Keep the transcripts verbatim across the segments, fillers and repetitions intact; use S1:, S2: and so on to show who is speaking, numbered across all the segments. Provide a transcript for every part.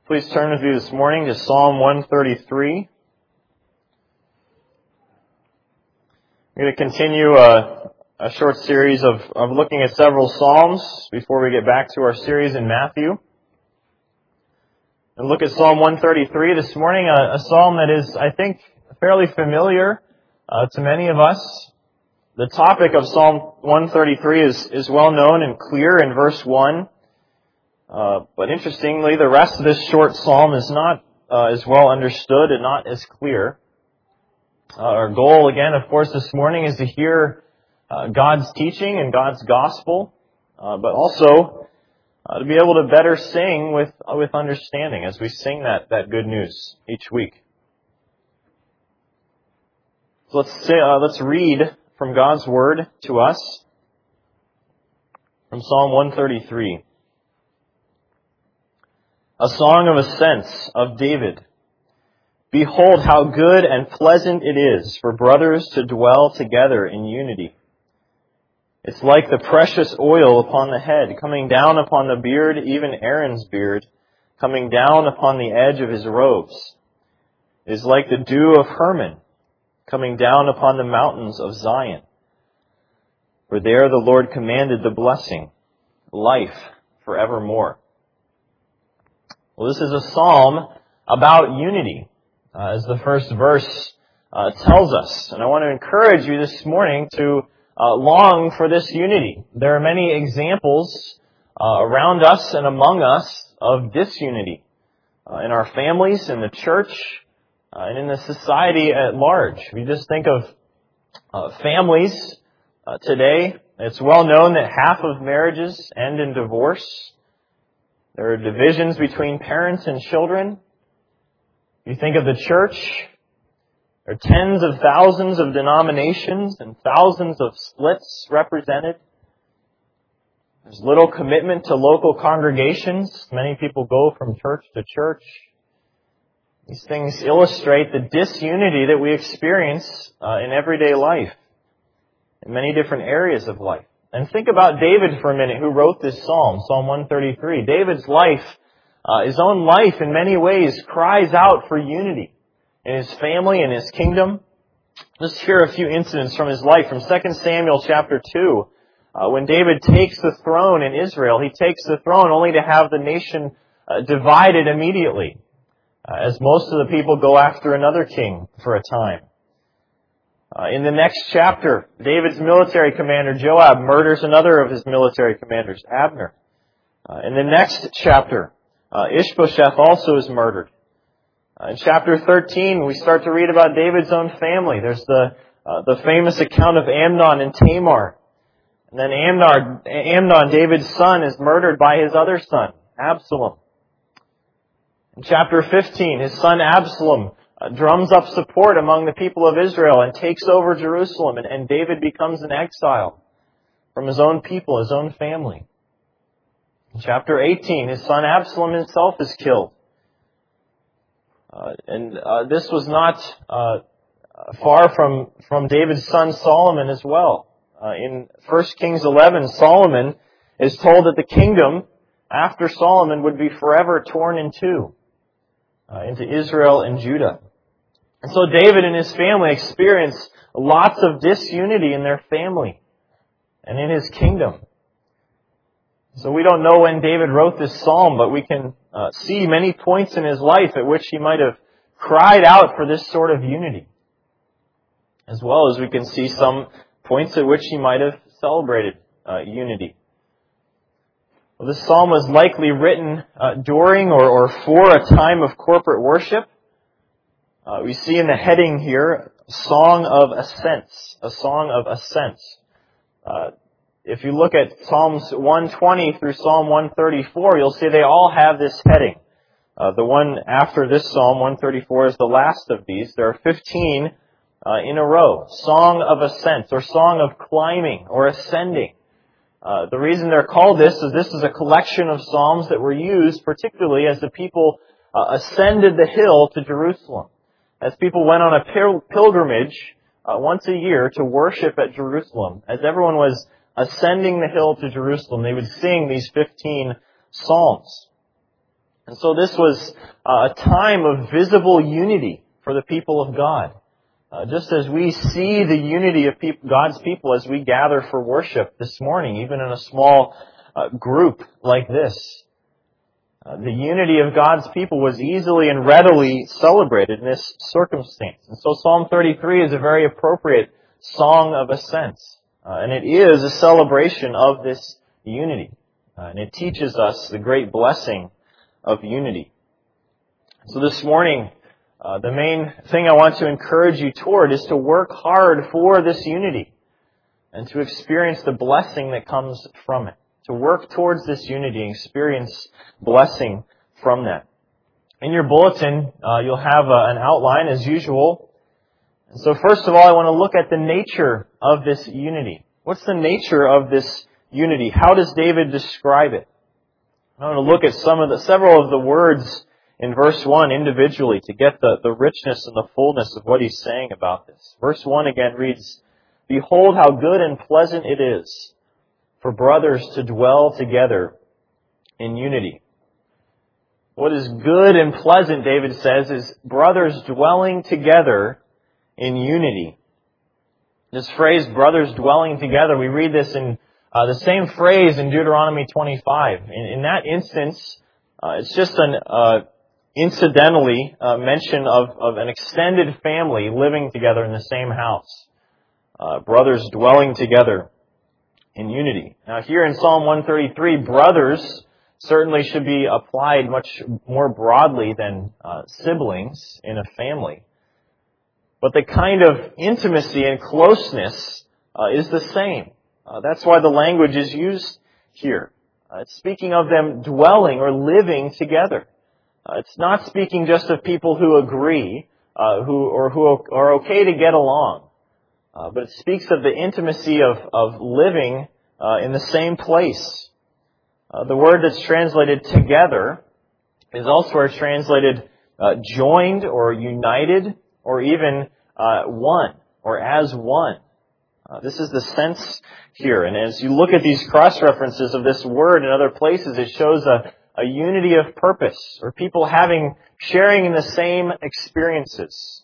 S1: Please turn with me this morning to Psalm one thirty-three. I'm going to continue a, a short series of, of looking at several Psalms before we get back to our series in Matthew. And look at Psalm one thirty-three this morning, a, a psalm that is, I think, fairly familiar uh, to many of us. The topic of Psalm one thirty-three is, is well known and clear in verse one. Uh, but interestingly, the rest of this short psalm is not uh, as well understood and not as clear. Uh, our goal, again, of course, this morning is to hear uh, God's teaching and God's gospel, uh, but also uh, to be able to better sing with uh, with understanding as we sing that, that good news each week. So let's say, uh, let's read from God's Word to us from Psalm one thirty-three. A song of ascents of David. Behold how good and pleasant it is for brothers to dwell together in unity. It's like the precious oil upon the head, coming down upon the beard, even Aaron's beard, coming down upon the edge of his robes. It is like the dew of Hermon, coming down upon the mountains of Zion. For there the Lord commanded the blessing, life forevermore. Well, this is a psalm about unity, uh, as the first verse uh, tells us. And I want to encourage you this morning to uh, long for this unity. There are many examples uh, around us and among us of disunity uh, in our families, in the church, uh, and in the society at large. If you just think of uh, families uh, today, it's well known that half of marriages end in divorce. There are divisions between parents and children. You think of the church, there are tens of thousands of denominations and thousands of splits represented. There's little commitment to local congregations. Many people go from church to church. These things illustrate the disunity that we experience uh, in everyday life, in many different areas of life. And think about David for a minute, who wrote this psalm, Psalm one thirty-three. David's life, uh, his own life in many ways, cries out for unity in his family and his kingdom. Just hear a few incidents from his life from Second Samuel chapter two. Uh, when David takes the throne in Israel, he takes the throne only to have the nation uh, divided immediately, uh, as most of the people go after another king for a time. Uh, in the next chapter, David's military commander, Joab, murders another of his military commanders, Abner. Uh, in the next chapter, uh, Ishbosheth also is murdered. Uh, in chapter thirteen, we start to read about David's own family. There's the uh, the famous account of Amnon and Tamar. And then Amnon, Amnon, David's son, is murdered by his other son, Absalom. In chapter fifteen, his son Absalom Uh, drums up support among the people of Israel and takes over Jerusalem, and, and David becomes an exile from his own people, his own family. In chapter eighteen, his son Absalom himself is killed. Uh, and uh, this was not uh, far from, from David's son Solomon as well. Uh, in First Kings eleven, Solomon is told that the kingdom after Solomon would be forever torn in two. Uh, into Israel and Judah. And so David and his family experienced lots of disunity in their family and in his kingdom. So we don't know when David wrote this psalm, but we can uh, see many points in his life at which he might have cried out for this sort of unity, as well as we can see some points at which he might have celebrated uh, unity. Well, this psalm was likely written uh, during or, or for a time of corporate worship. Uh, we see in the heading here, Song of Ascents, a Song of Ascents. Uh, if you look at Psalms one twenty through Psalm one thirty-four, you'll see they all have this heading. Uh, the one after this Psalm, one thirty-four, is the last of these. There are fifteen uh, in a row. Song of Ascents, or Song of Climbing, or Ascending. Uh, the reason they're called this is this is a collection of psalms that were used particularly as the people uh, ascended the hill to Jerusalem. As people went on a pil- pilgrimage uh, once a year to worship at Jerusalem, as everyone was ascending the hill to Jerusalem, they would sing these fifteen psalms. And so this was uh, a time of visible unity for the people of God. Uh, just as we see the unity of peop- God's people as we gather for worship this morning, even in a small uh, group like this. Uh, the unity of God's people was easily and readily celebrated in this circumstance. And so Psalm thirty-three is a very appropriate song of ascents. Uh, and it is a celebration of this unity. Uh, and it teaches us the great blessing of unity. So this morning, uh, the main thing I want to encourage you toward is to work hard for this unity and to experience the blessing that comes from it. To work towards this unity and experience blessing from that. In your bulletin, uh, you'll have uh, an outline as usual. And so first of all, I want to look at the nature of this unity. What's the nature of this unity? How does David describe it? I want to look at some of the, several of the words in verse one individually to get the, the richness and the fullness of what he's saying about this. Verse one again reads, "Behold how good and pleasant it is for brothers to dwell together in unity." What is good and pleasant, David says, is brothers dwelling together in unity. This phrase, brothers dwelling together, we read this in uh, the same phrase in Deuteronomy twenty-five. In, in that instance, uh, it's just an uh, incidentally uh, mention of, of an extended family living together in the same house. Uh, brothers dwelling together in unity. Now here in Psalm one thirty-three, brothers certainly should be applied much more broadly than uh, siblings in a family. But the kind of intimacy and closeness uh, is the same. Uh, that's why the language is used here. Uh, it's speaking of them dwelling or living together. Uh, it's not speaking just of people who agree uh, who or who are okay to get along. Uh, but it speaks of the intimacy of, of living uh, in the same place. Uh, the word that's translated together is elsewhere translated uh, joined or united or even uh, one or as one. Uh, this is the sense here. And as you look at these cross-references of this word in other places, it shows a, a unity of purpose or people having, sharing in the same experiences.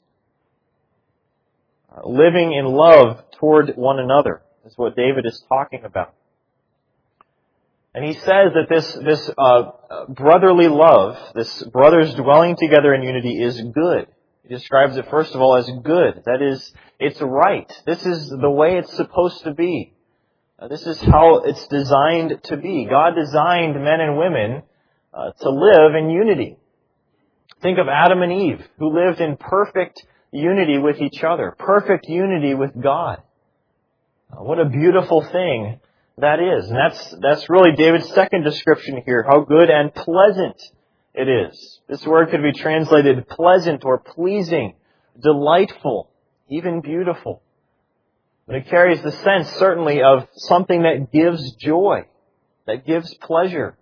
S1: Uh, living in love toward one another is what David is talking about. And he says that this, this uh, brotherly love, this brothers dwelling together in unity is good. He describes it first of all as good. That is, it's right. This is the way it's supposed to be. Uh, this is how it's designed to be. God designed men and women uh, to live in unity. Think of Adam and Eve, who lived in perfect unity with each other, perfect unity with God. Uh, what a beautiful thing that is. And that's, that's really David's second description here, how good and pleasant it is. This word could be translated pleasant or pleasing, delightful, even beautiful. But it carries the sense, certainly, of something that gives joy, that gives pleasure.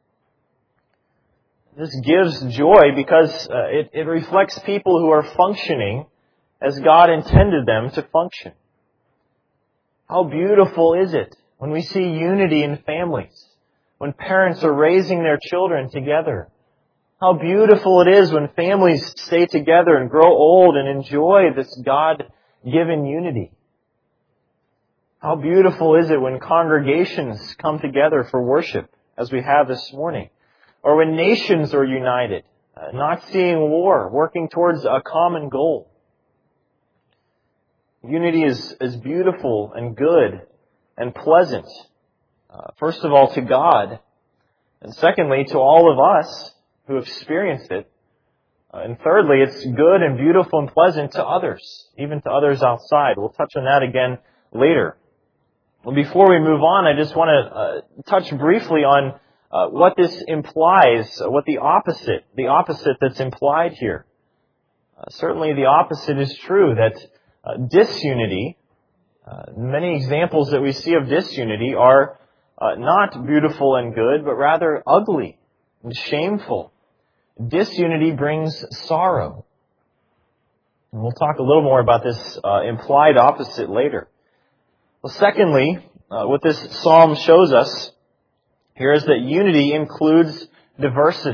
S1: This gives joy because uh, it, it reflects people who are functioning as God intended them to function. How beautiful is it when we see unity in families, when parents are raising their children together. How beautiful it is when families stay together and grow old and enjoy this God-given unity. How beautiful is it when congregations come together for worship, as we have this morning. Or when nations are united, uh, not seeing war, working towards a common goal. Unity is, is beautiful and good and pleasant. Uh, first of all, to God. And secondly, to all of us who experienced it. Uh, and thirdly, it's good and beautiful and pleasant to others, even to others outside. We'll touch on that again later. Well, before we move on, I just want to uh, touch briefly on uh, what this implies, uh, what the opposite, the opposite that's implied here. Uh, certainly the opposite is true, that uh, disunity, uh, many examples that we see of disunity are uh, not beautiful and good, but rather ugly and shameful. Disunity brings sorrow. And we'll talk a little more about this uh, implied opposite later. Well, secondly, uh, what this psalm shows us here is that unity includes diversity.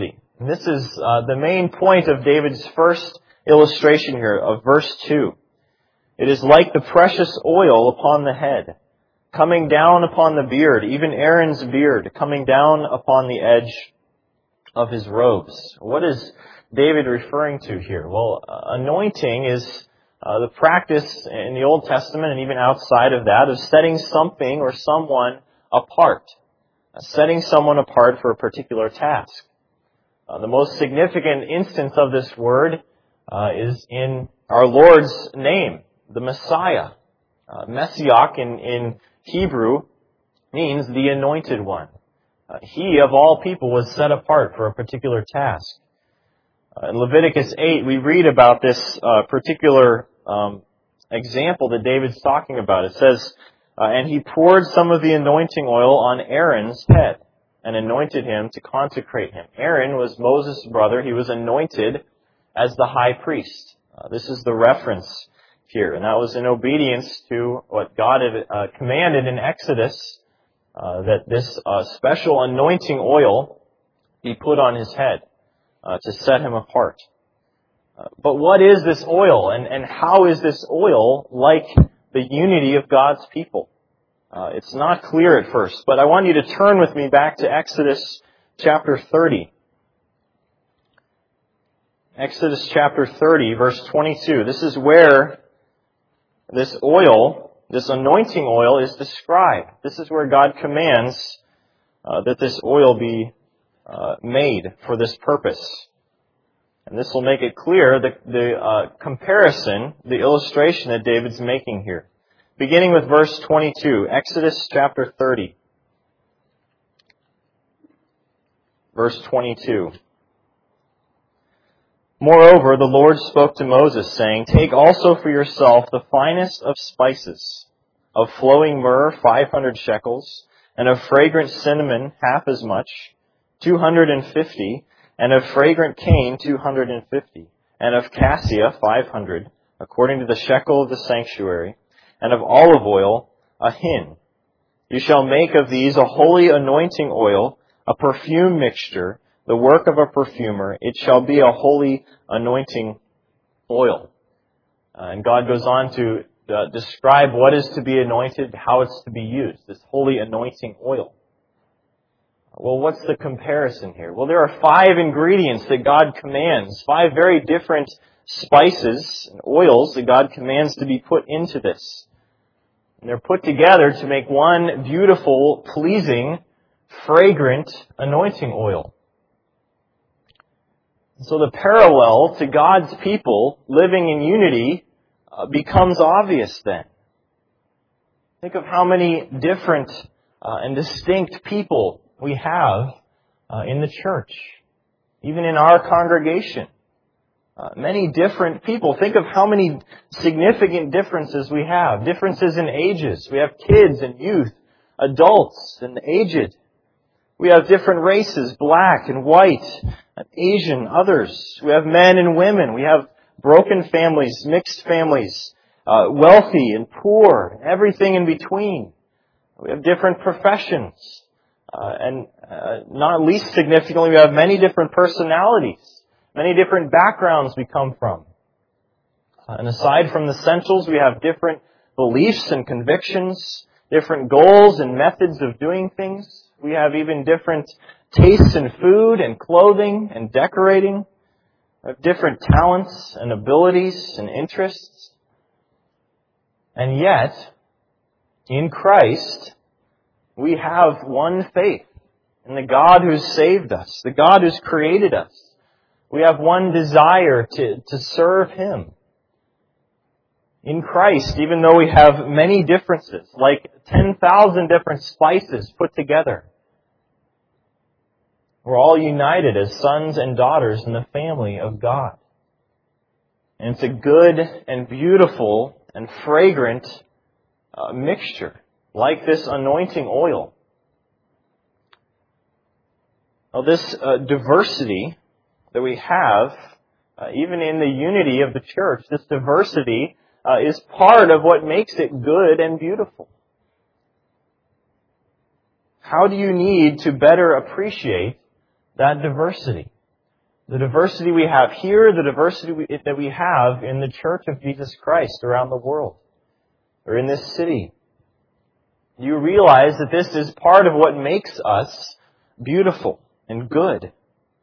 S1: And this is uh, the main point of David's first illustration here of verse two. It is like the precious oil upon the head, coming down upon the beard, even Aaron's beard, coming down upon the edge of his robes. What is David referring to here? Well, uh, anointing is uh, the practice in the Old Testament and even outside of that of setting something or someone apart, uh, setting someone apart for a particular task. Uh, the most significant instance of this word uh, is in our Lord's name, the Messiah. Uh, Messiach in, in Hebrew means the anointed one. Uh, he, of all people, was set apart for a particular task. Uh, in Leviticus eight, we read about this uh, particular um, example that David's talking about. It says, uh, and he poured some of the anointing oil on Aaron's head and anointed him to consecrate him. Aaron was Moses' brother. He was anointed as the high priest. Uh, this is the reference here. And that was in obedience to what God had uh, commanded in Exodus, uh, that this uh, special anointing oil be put on his head uh, to set him apart. Uh, but what is this oil, and, and how is this oil like the unity of God's people? Uh, it's not clear at first, but I want you to turn with me back to Exodus chapter thirty. Exodus chapter thirty, verse twenty-two. This is where this oil, this anointing oil, is described. This is where God commands uh, that this oil be uh, made for this purpose. And this will make it clear the, the uh, comparison, the illustration that David's making here. Beginning with verse twenty-two, Exodus chapter thirty. Verse twenty-two. Moreover, the Lord spoke to Moses, saying, take also for yourself the finest of spices, of flowing myrrh five hundred shekels, and of fragrant cinnamon half as much, two hundred and fifty, and of fragrant cane two hundred and fifty, and of cassia five hundred, according to the shekel of the sanctuary, and of olive oil a hin. You shall make of these a holy anointing oil, a perfume mixture, the work of a perfumer. It shall be a holy anointing oil. Uh, and God goes on to uh, describe what is to be anointed, how it's to be used, this holy anointing oil. Well, what's the comparison here? Well, there are five ingredients that God commands, five very different spices and oils that God commands to be put into this. And they're put together to make one beautiful, pleasing, fragrant anointing oil. So the parallel to God's people living in unity uh, becomes obvious then. Think of how many different uh, and distinct people we have uh, in the church, even in our congregation. Uh, many different people. Think of how many significant differences we have. Differences in ages. We have kids and youth, adults and aged. We have different races, black and white, Asian, others. We have men and women. We have broken families, mixed families, uh, wealthy and poor, everything in between. We have different professions. Uh, and uh, not least significantly, we have many different personalities, many different backgrounds we come from. Uh, and aside from the essentials, we have different beliefs and convictions, different goals and methods of doing things. We have even different tastes in food and clothing and decorating. We have different talents and abilities and interests. And yet, in Christ, we have one faith in the God who's saved us, the God who's created us. We have one desire to, to serve Him. In Christ, even though we have many differences, like ten thousand different spices put together, we're all united as sons and daughters in the family of God. And it's a good and beautiful and fragrant uh, mixture, like this anointing oil. Now, this uh, diversity that we have, uh, even in the unity of the church, this diversity uh, is part of what makes it good and beautiful. How do you need to better appreciate that diversity? The diversity we have here, the diversity we, that we have in the church of Jesus Christ around the world, or in this city. You realize that this is part of what makes us beautiful and good.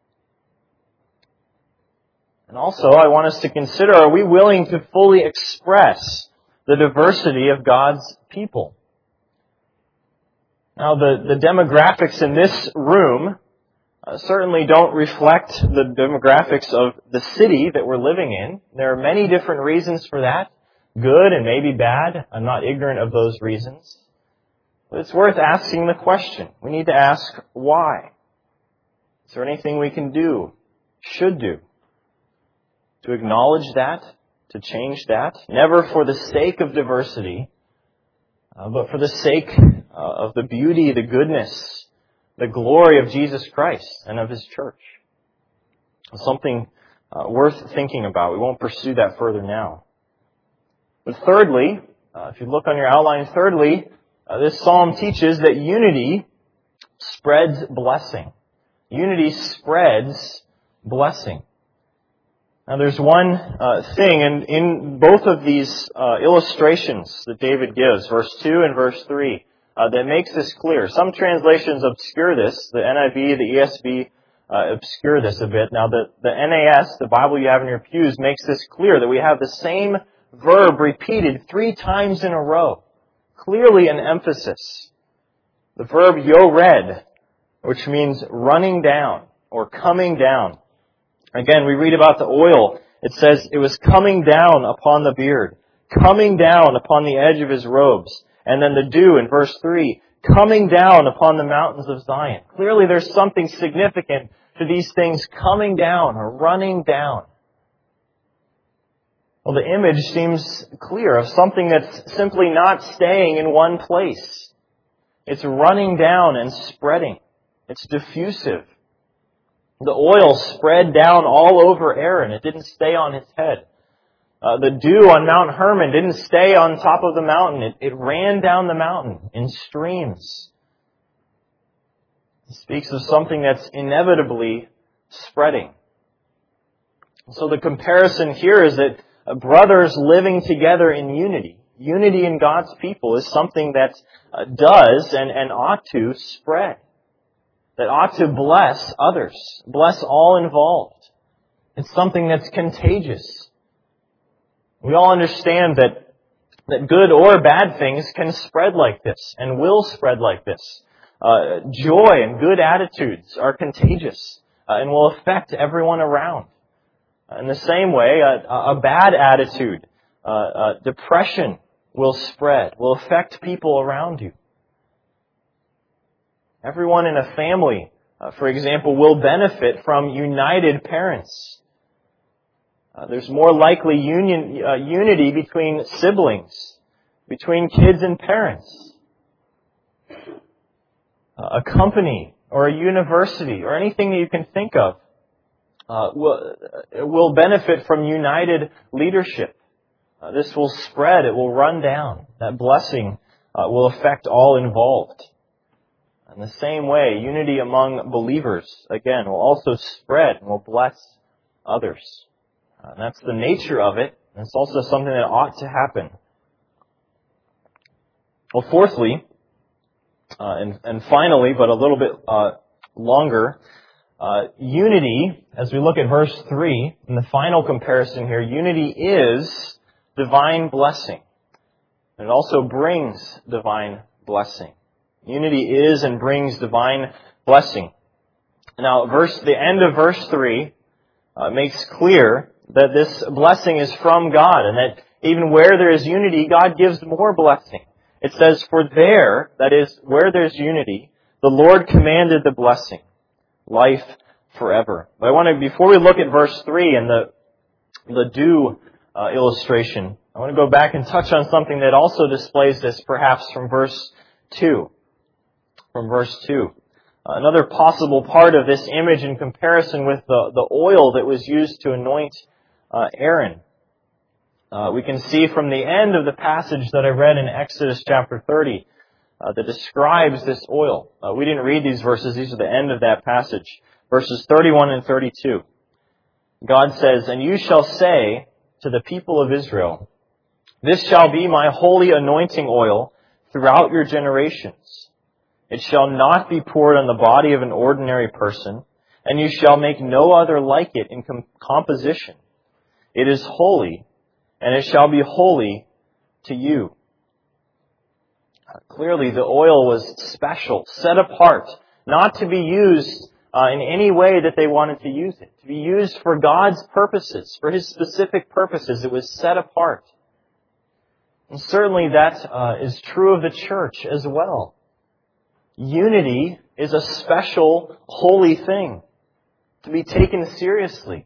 S1: And also, I want us to consider, are we willing to fully express the diversity of God's people? Now, the, the demographics in this room uh, certainly don't reflect the demographics of the city that we're living in. There are many different reasons for that, good and maybe bad. I'm not ignorant of those reasons. But it's worth asking the question. We need to ask why. Is there anything we can do, should do, to acknowledge that, to change that? Never for the sake of diversity, uh, but for the sake uh, of the beauty, the goodness, the glory of Jesus Christ and of His church. Something uh, worth thinking about. We won't pursue that further now. But thirdly, uh, if you look on your outline, thirdly, uh, this psalm teaches that unity spreads blessing. Unity spreads blessing. Now there's one uh, thing in, in both of these uh, illustrations that David gives, verse two and verse three, uh, that makes this clear. Some translations obscure this. The N I V, the E S V uh, obscure this a bit. Now the, the N A S, the Bible you have in your pews, makes this clear that we have the same verb repeated three times in a row. Clearly an emphasis. The verb yored, which means running down or coming down. Again, we read about the oil. It says it was coming down upon the beard, coming down upon the edge of his robes. And then the dew in verse three, coming down upon the mountains of Zion. Clearly there's something significant to these things coming down or running down. Well, the image seems clear of something that's simply not staying in one place. It's running down and spreading. It's diffusive. The oil spread down all over Aaron. It didn't stay on his head. Uh, the dew on Mount Hermon didn't stay on top of the mountain. It, it ran down the mountain in streams. It speaks of something that's inevitably spreading. So the comparison here is that brothers living together in unity, unity in God's people, is something that uh, does and, and ought to spread. That ought to bless others, bless all involved. It's something that's contagious. We all understand that, that good or bad things can spread like this and will spread like this. Uh, joy and good attitudes are contagious uh, and will affect everyone around. In the same way, a, a bad attitude, uh, uh, depression will spread, will affect people around you. Everyone in a family, uh, for example, will benefit from united parents. Uh, there's more likely union, uh, unity between siblings, between kids and parents. Uh, a company or a university or anything that you can think of uh, will, will benefit from united leadership. Uh, this will spread. It will run down. That blessing uh, will affect all involved. In the same way, unity among believers, again, will also spread and will bless others. Uh, and that's the nature of it. And it's also something that ought to happen. Well, fourthly, uh, and, and finally, but a little bit uh, longer, uh, unity, as we look at verse three, in the final comparison here, unity is divine blessing. And it also brings divine blessing. Unity is and brings divine blessing. Now, verse the end of verse three uh, makes clear that this blessing is from God, and that even where there is unity, God gives more blessing. It says, for there, that is, where there's unity, the Lord commanded the blessing, life forever. But I want to, before we look at verse three and the, the dew uh, illustration, I want to go back and touch on something that also displays this, perhaps from verse two. From verse two. Uh, another possible part of this image in comparison with the, the oil that was used to anoint uh, Aaron. Uh, we can see from the end of the passage that I read in Exodus chapter thirty uh, that describes this oil. Uh, we didn't read these verses. These are the end of that passage. Verses thirty-one and thirty-two. God says, "And you shall say to the people of Israel, this shall be my holy anointing oil throughout your generations. It shall not be poured on the body of an ordinary person, and you shall make no other like it in com- composition. It is holy, and it shall be holy to you." Uh, clearly, the oil was special, set apart, not to be used uh, in any way that they wanted to use it. To be used for God's purposes, for His specific purposes. It was set apart. And certainly that uh, is true of the church as well. Unity is a special, holy thing to be taken seriously.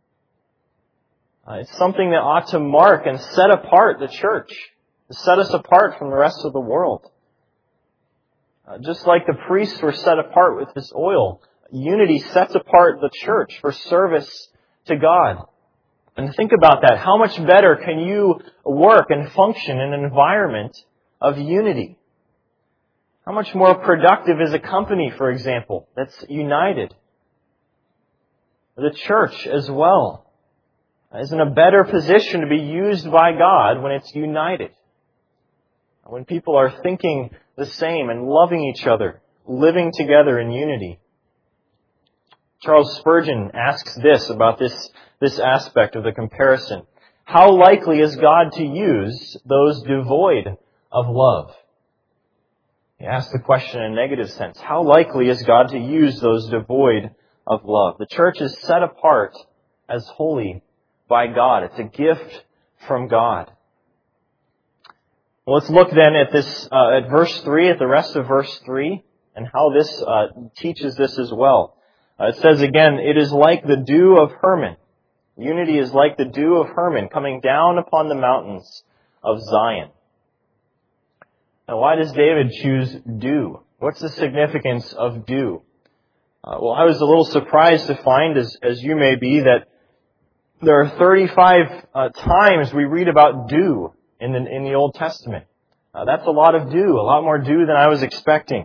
S1: Uh, it's something that ought to mark and set apart the church, to set us apart from the rest of the world. Uh, just like the priests were set apart with this oil, unity sets apart the church for service to God. And think about that. How much better can you work and function in an environment of unity? How much more productive is a company, for example, that's united? The church as well is in a better position to be used by God when it's united. When people are thinking the same and loving each other, living together in unity. Charles Spurgeon asks this about this, this aspect of the comparison. How likely is God to use those devoid of love? He asks the question in a negative sense. How likely is God to use those devoid of love? The church is set apart as holy by God. It's a gift from God. Well, let's look then at this, uh, at verse three, at the rest of verse three, and how this uh, teaches this as well. Uh, it says again, "It is like the dew of Hermon." Unity is like the dew of Hermon coming down upon the mountains of Zion. Now, why does David choose dew? What's the significance of dew? Uh, well, I was a little surprised to find, as, as you may be, that there are thirty-five uh, times we read about dew in the, in the Old Testament. Uh, that's a lot of dew, a lot more dew than I was expecting.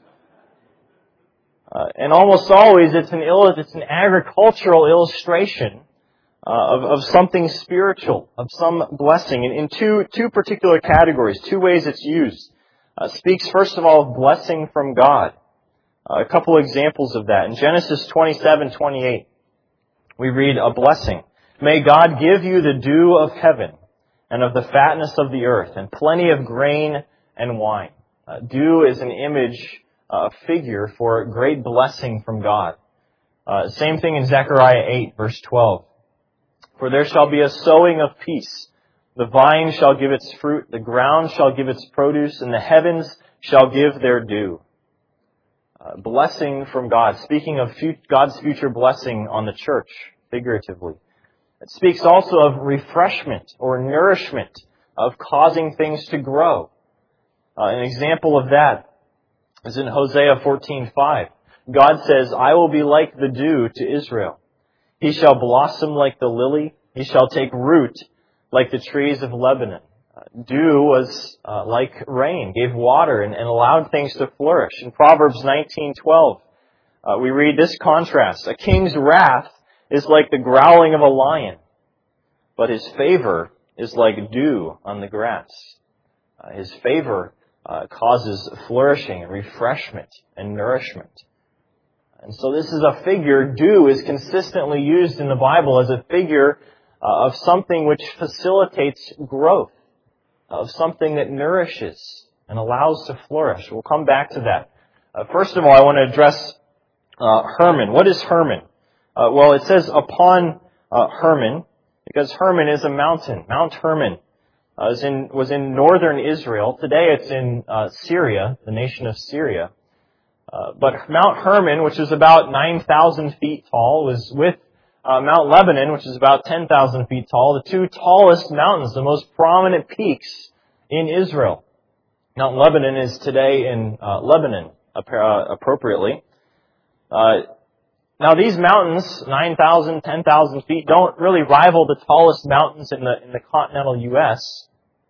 S1: Uh, and almost always it's an ill, it's an agricultural illustration uh, of, of something spiritual, of some blessing. In, in two two particular categories, two ways it's used. Uh, speaks first of all of blessing from God. Uh, a couple examples of that. In Genesis twenty-seven twenty-eight, we read a blessing. "May God give you the dew of heaven and of the fatness of the earth and plenty of grain and wine." Uh, dew is an image, a uh, figure for great blessing from God. Uh, same thing in Zechariah eight verse twelve. "For there shall be a sowing of peace. The vine shall give its fruit, the ground shall give its produce, and the heavens shall give their dew." Uh, blessing from God, speaking of fut- God's future blessing on the church, figuratively. It speaks also of refreshment or nourishment, of causing things to grow. Uh, an example of that is in Hosea fourteen five. God says, "I will be like the dew to Israel. He shall blossom like the lily. He shall take root like the trees of Lebanon." Uh, dew was uh, like rain, gave water and, and allowed things to flourish. In Proverbs nineteen twelve, uh, we read this contrast. "A king's wrath is like the growling of a lion, but his favor is like dew on the grass." Uh, his favor uh, causes flourishing and refreshment and nourishment. And so this is a figure, dew is consistently used in the Bible as a figure uh, of something which facilitates growth, of something that nourishes and allows to flourish. We'll come back to that. Uh, first of all, I want to address uh, Hermon. What is Hermon? Uh, well, it says upon uh, Hermon, because Hermon is a mountain. Mount Hermon uh, is in, was in northern Israel. Today it's in uh, Syria, the nation of Syria. Uh, but Mount Hermon, which is about nine thousand feet tall, was with uh, Mount Lebanon, which is about ten thousand feet tall, the two tallest mountains, the most prominent peaks in Israel. Mount Lebanon is today in uh, Lebanon, uh, appropriately. Uh, now these mountains, nine thousand, ten thousand feet, don't really rival the tallest mountains in the in the continental U S.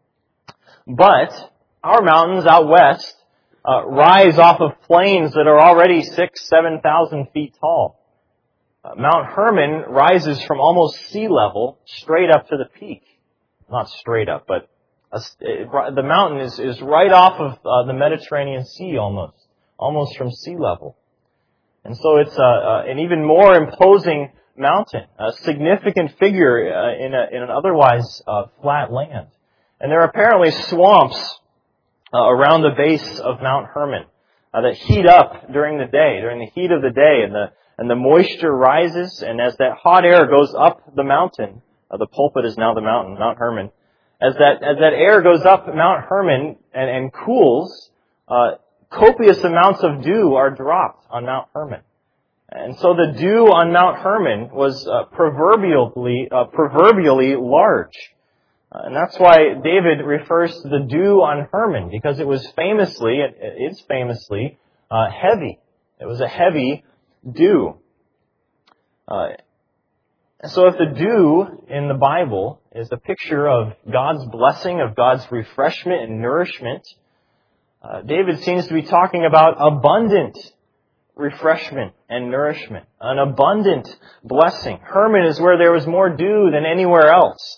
S1: But our mountains out west uh, rise off of plains that are already six, seven thousand feet tall. Uh, Mount Hermon rises from almost sea level straight up to the peak. Not straight up, but a, it, the mountain is, is right off of uh, the Mediterranean Sea almost, almost from sea level. And so it's uh, uh, an even more imposing mountain, a significant figure uh, in, a, in an otherwise uh, flat land. And there are apparently swamps uh, around the base of Mount Hermon uh, that heat up during the day, during the heat of the day, and the and the moisture rises, and as that hot air goes up the mountain, uh, the pulpit is now the mountain, Mount Hermon, as that as that air goes up Mount Hermon and, and cools, uh, copious amounts of dew are dropped on Mount Hermon. And so the dew on Mount Hermon was uh, proverbially uh, proverbially large. Uh, and that's why David refers to the dew on Hermon, because it was famously, it is famously, uh, heavy. It was a heavy dew. Uh, so if the dew in the Bible is a picture of God's blessing, of God's refreshment and nourishment, uh, David seems to be talking about abundant refreshment and nourishment, an abundant blessing. Hermon is where there was more dew than anywhere else.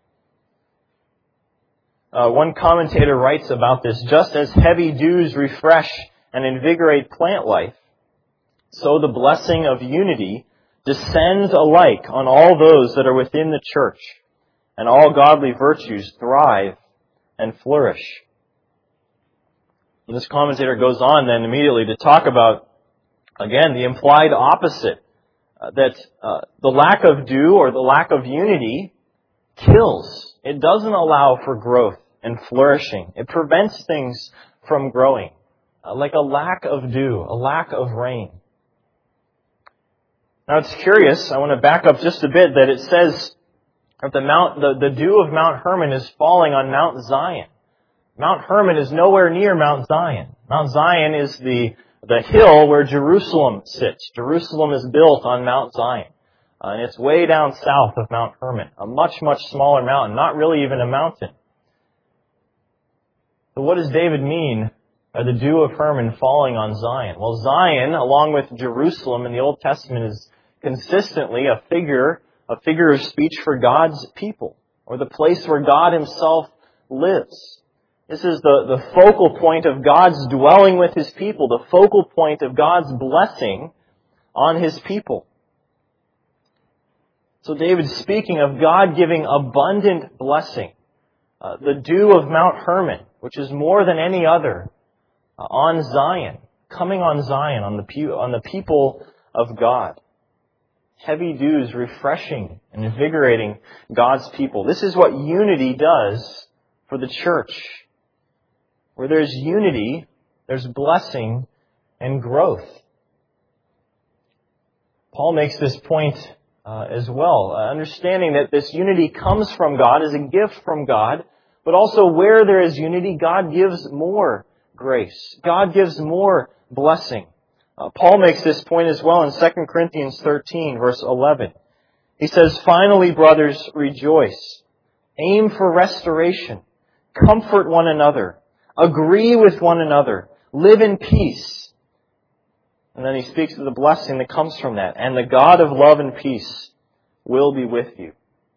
S1: Uh, one commentator writes about this: just as heavy dews refresh and invigorate plant life, so the blessing of unity descends alike on all those that are within the church, and all godly virtues thrive and flourish. And this commentator goes on then immediately to talk about, again, the implied opposite, uh, that uh, the lack of dew or the lack of unity kills. It doesn't allow for growth and flourishing. It prevents things from growing, uh, like a lack of dew, a lack of rain. Now it's curious, I want to back up just a bit, that it says that the, Mount, the, the dew of Mount Hermon is falling on Mount Zion. Mount Hermon is nowhere near Mount Zion. Mount Zion is the, the hill where Jerusalem sits. Jerusalem is built on Mount Zion. Uh, and it's way down south of Mount Hermon, a much, much smaller mountain, not really even a mountain. So what does David mean by the dew of Hermon falling on Zion? Well, Zion, along with Jerusalem in the Old Testament, is consistently a figure, a figure of speech for God's people, or the place where God Himself lives. This is the, the focal point of God's dwelling with His people, the focal point of God's blessing on His people. So David's speaking of God giving abundant blessing. Uh, the dew of Mount Hermon, which is more than any other, uh, on Zion, coming on Zion, on the, pe- on the people of God. Heavy dews refreshing and invigorating God's people. This is what unity does for the church. Where there's unity, there's blessing and growth. Paul makes this point uh, as well, uh, understanding that this unity comes from God, is a gift from God, but also where there is unity, God gives more grace. God gives more blessing. Uh, Paul makes this point as well in Second Corinthians thirteen, verse eleven. He says, "Finally, brothers, rejoice. Aim for restoration. Comfort one another. Agree with one another. Live in peace." And then he speaks of the blessing that comes from that. "And the God of love and peace will be with you."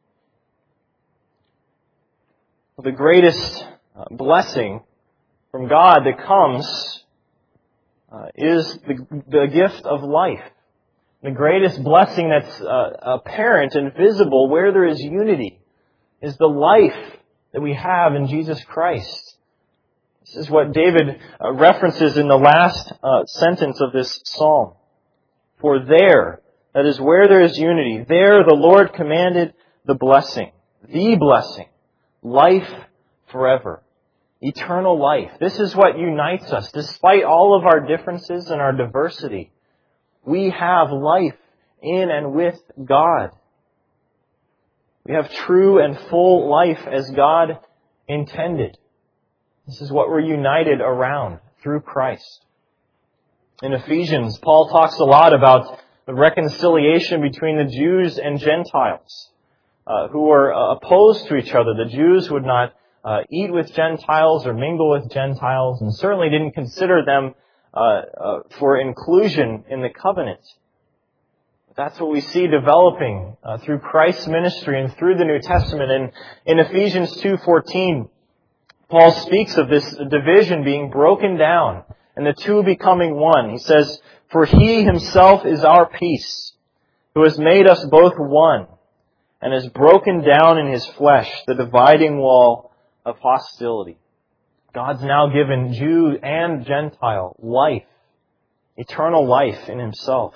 S1: The greatest blessing from God that comes uh, is the, the gift of life. The greatest blessing that's uh, apparent and visible where there is unity is the life that we have in Jesus Christ. This is what David uh, references in the last uh, sentence of this psalm. "For there," that is where there is unity, "there the Lord commanded the blessing," the blessing, life forever, eternal life. This is what unites us. Despite all of our differences and our diversity, we have life in and with God. We have true and full life as God intended. This is what we're united around through Christ. In Ephesians, Paul talks a lot about the reconciliation between the Jews and Gentiles uh, who were uh, opposed to each other. The Jews would not uh, eat with Gentiles or mingle with Gentiles, and certainly didn't consider them uh, uh, for inclusion in the covenant. That's what we see developing uh, through Christ's ministry and through the New Testament. And in Ephesians two fourteen, Paul speaks of this division being broken down and the two becoming one. He says, "For He Himself is our peace, who has made us both one, and has broken down in His flesh the dividing wall of hostility." God's now given Jew and Gentile life, eternal life in Himself.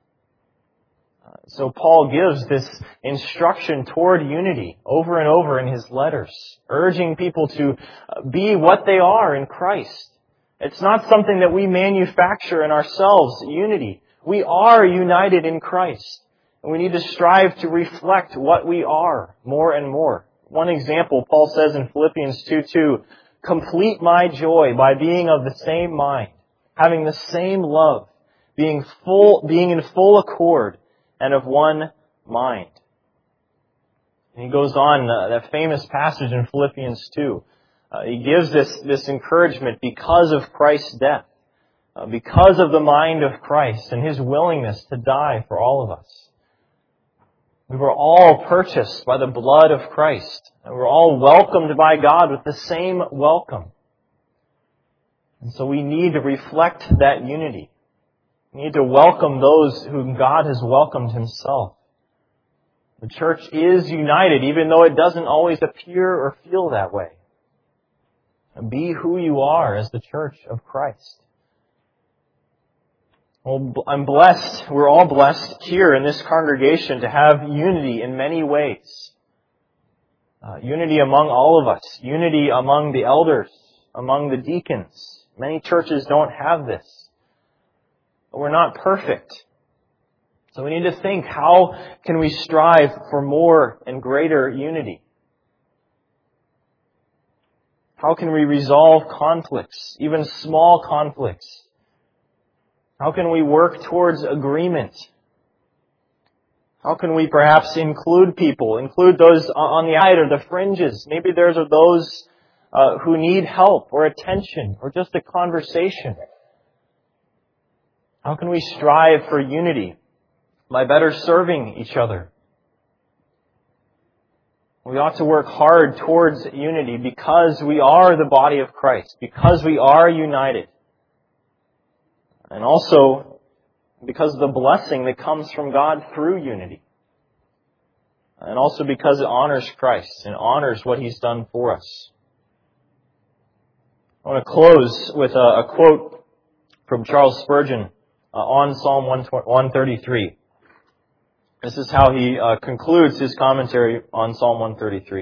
S1: So Paul gives this instruction toward unity over and over in his letters, urging people to be what they are in Christ. It's not something that we manufacture in ourselves, unity. We are united in Christ, and we need to strive to reflect what we are more and more. One example, Paul says in Philippians two two, "Complete my joy by being of the same mind, having the same love, being full, being in full accord, and of one mind." And he goes on, uh, that famous passage in Philippians two. Uh, he gives this, this encouragement because of Christ's death, uh, because of the mind of Christ and His willingness to die for all of us. We were all purchased by the blood of Christ, and we're all welcomed by God with the same welcome. And so we need to reflect that unity. We need to welcome those whom God has welcomed Himself. The church is united, even though it doesn't always appear or feel that way. Be who you are as the church of Christ. Well, I'm blessed, we're all blessed here in this congregation to have unity in many ways. Uh, unity among all of us. Unity among the elders, among the deacons. Many churches don't have this. But we're not perfect. So we need to think, how can we strive for more and greater unity? How can we resolve conflicts, even small conflicts? How can we work towards agreement? How can we perhaps include people, include those on the outside or the fringes? Maybe there's those uh, who need help or attention or just a conversation. How can we strive for unity by better serving each other? We ought to work hard towards unity because we are the body of Christ, because we are united. And also because of the blessing that comes from God through unity. And also because it honors Christ and honors what He's done for us. I want to close with a, a quote from Charles Spurgeon uh, on Psalm one thirty-three. This is how he uh, concludes his commentary on Psalm one thirty-three.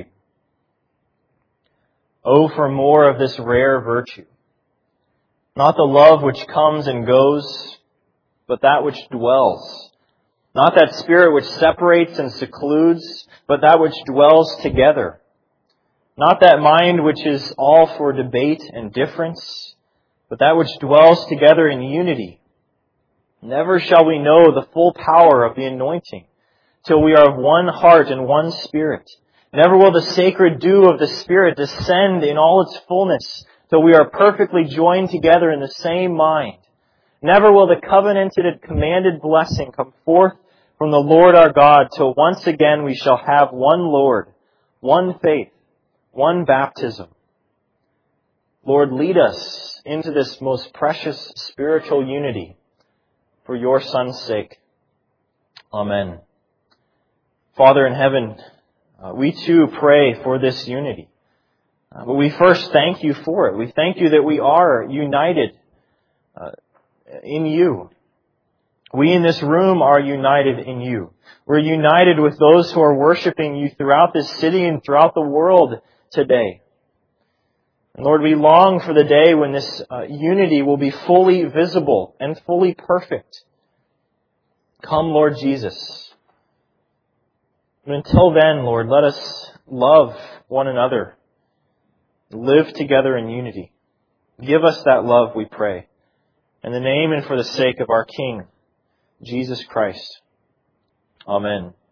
S1: "Oh, for more of this rare virtue, not the love which comes and goes, but that which dwells. Not that spirit which separates and secludes, but that which dwells together. Not that mind which is all for debate and difference, but that which dwells together in unity. Never shall we know the full power of the anointing till we are of one heart and one spirit. Never will the sacred dew of the Spirit descend in all its fullness till we are perfectly joined together in the same mind. Never will the covenanted and commanded blessing come forth from the Lord our God till once again we shall have one Lord, one faith, one baptism. Lord, lead us into this most precious spiritual unity for Your Son's sake. Amen." Father in heaven, uh, we too pray for this unity. Uh, but we first thank You for it. We thank You that we are united uh, in You. We in this room are united in You. We're united with those who are worshiping You throughout this city and throughout the world today. And Lord, we long for the day when this uh, unity will be fully visible and fully perfect. Come, Lord Jesus. But until then, Lord, let us love one another. Live together in unity. Give us that love, we pray. In the name and for the sake of our King, Jesus Christ. Amen.